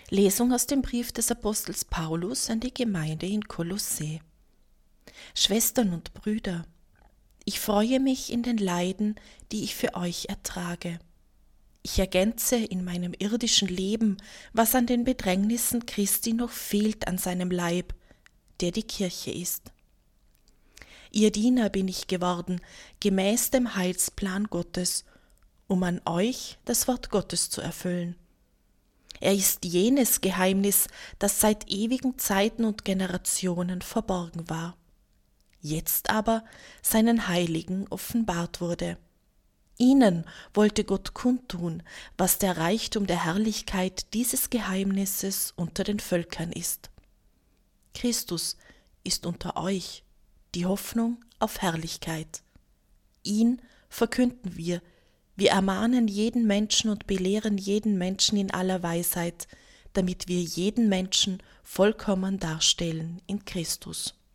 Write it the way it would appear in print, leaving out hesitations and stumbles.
Lesung aus dem Brief des Apostels Paulus an die Gemeinde in Kolossä. Schwestern und Brüder, ich freue mich in den Leiden, die ich für euch ertrage. Ich ergänze in meinem irdischen Leben, was an den Bedrängnissen Christi noch fehlt an seinem Leib, der die Kirche ist. Ihr Diener bin ich geworden, gemäß dem Heilsplan Gottes, um an euch das Wort Gottes zu erfüllen. Er ist jenes Geheimnis, das seit ewigen Zeiten und Generationen verborgen war, jetzt aber seinen Heiligen offenbart wurde. Ihnen wollte Gott kundtun, was der Reichtum der Herrlichkeit dieses Geheimnisses unter den Völkern ist. Christus ist unter euch, die Hoffnung auf Herrlichkeit. Ihn verkünden wir ermahnen jeden Menschen und belehren jeden Menschen in aller Weisheit, damit wir jeden Menschen vollkommen darstellen in Christus.